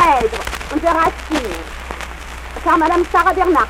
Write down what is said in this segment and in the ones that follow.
Phèdre de Racine, par Madame Sarah Bernhardt.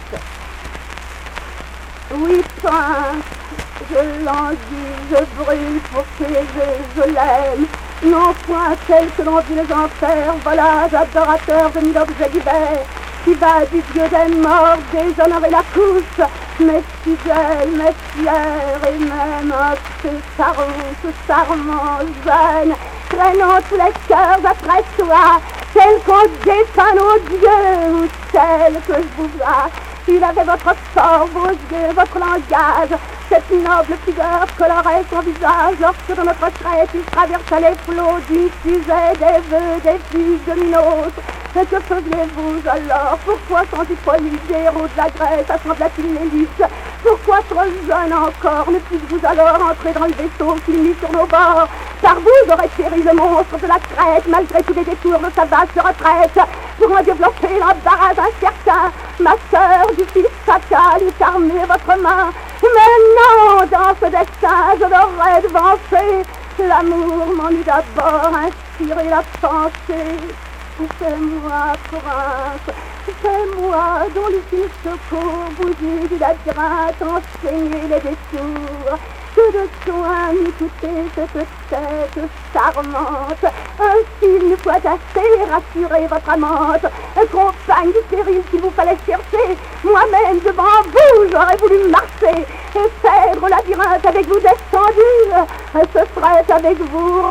Oui, prince, je languis, je brûle pour qu'aimer, je l'aime. Non point celle que l'on dit les enfers, volage, adorateur de mille objets divers, qui va du dieu des morts déshonorer la couche, mais fidèle, mais fière, et même ce charmant jeune, traînant tous les cœurs après toi, tel qu'on dépeint nos dieux, ou tel que je vous vois. Il avait votre forme, vos yeux, votre langage, cette noble figure colorait son visage, lorsque dans notre crête il traversait les flots, diffusait des vœux, des filles de minaudes. Mais que faisiez-vous alors? Pourquoi sans folie des héros de la Grèce assemblait-il une élite? Pourquoi trop jeune encore ne fûtes-vous alors entrer dans le vaisseau qu'il mit sur nos bords? Car vous aurait péri le monstre de la Crète, malgré tous les détours de sa vaste retraite, pour en développer l'embarras incertain. Ma sœur, du fils fatal, eût armé votre main. Mais non, dans ce destin, je l'aurais devancé. L'amour m'en eût d'abord inspiré la pensée. C'est moi, prince, c'est moi dont l'utile secours vous eût du labyrinthe enseigné les détours. Que de soin m'eût coûté cette tête charmante. Ainsi il faut assez rassurer votre amante, compagne du péril qu'il vous fallait chercher. Moi-même devant vous j'aurais voulu marcher et faire au labyrinthe avec vous descendu. Ce serait avec vous